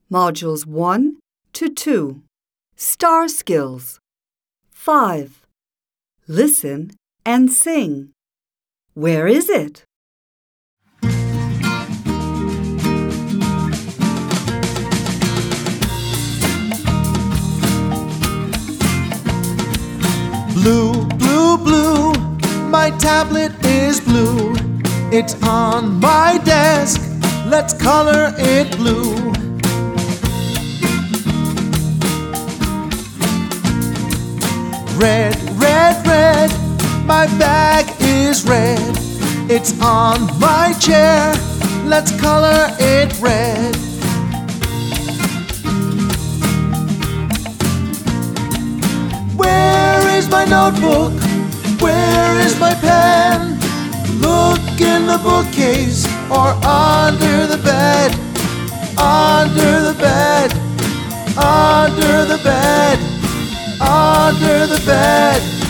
Modules 1 to 2. Star Skills. 5. Listen and sing. Where is it? Blue, blue, blue, my tablet is blue. It's on my desk, let's color it blue. Red, red, red, my bag is red. It's on my chair, let's color it red. Where is my notebook? Where is my pen? Look in the bookcase or under the bed. Under the bed. Under the bed. Under the bed.